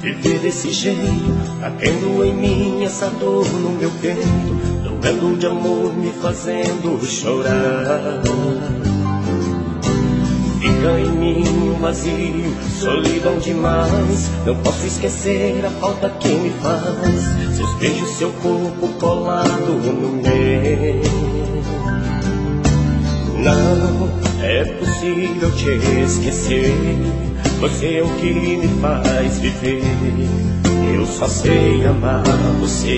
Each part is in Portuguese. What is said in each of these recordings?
viver desse jeito, batendo em mim essa dor no meu peito, doendo de amor me fazendo chorar. Fica em mim um vazio, solidão demais. Não posso esquecer a falta que me faz, seus beijos, seu corpo colado no meu. Não é possível te esquecer, você é o que me faz viver. Eu só sei amar você.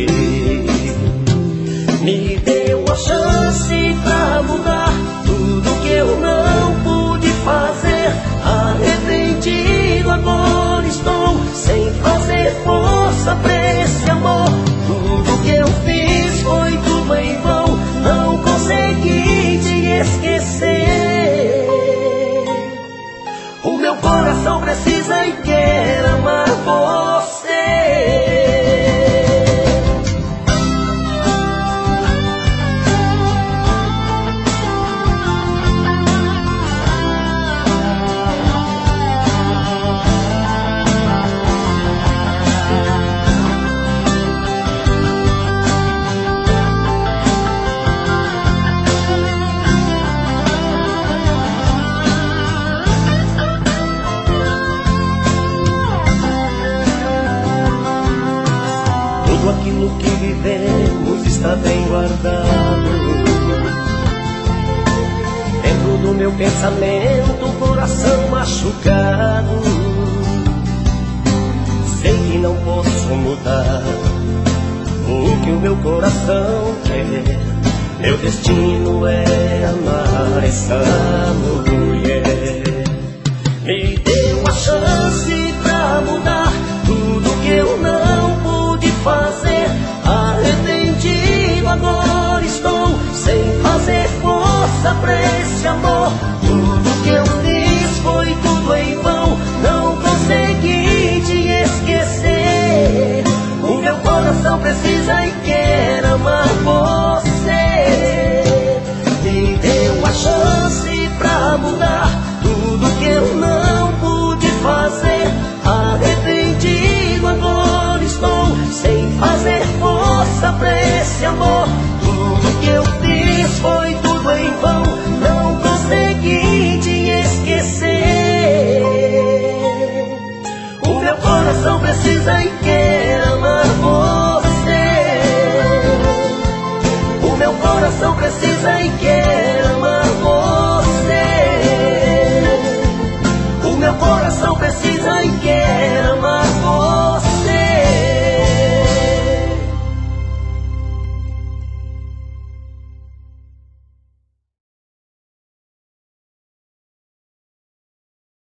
Me deu a chance pra mudar tudo que eu não pude fazer. Arrependido agora estou, sem fazer força pra esse amor. Tudo que eu fiz foi tudo em vão, não consegui te esquecer. O meu coração precisa e quer amar você. Tudo aquilo que vivemos está bem guardado dentro do meu pensamento, coração machucado. Sei que não posso mudar o que o meu coração quer. Meu destino é amar essa mulher. Me deu a chance pra mudar tudo que eu não pude fazer. Arrependido agora estou, sem fazer força pra esse amor. Tudo que eu fiz foi tudo em vão, não consegui te esquecer. O meu coração precisa e quer amar você. Me deu a chance pra mudar tudo que eu não pude fazer. Arrependido agora estou, sem fazer força pra esse amor. Tudo que eu fiz foi tudo em vão, não consegui te esquecer. O meu coração precisa e quer amar você. O meu coração precisa e quer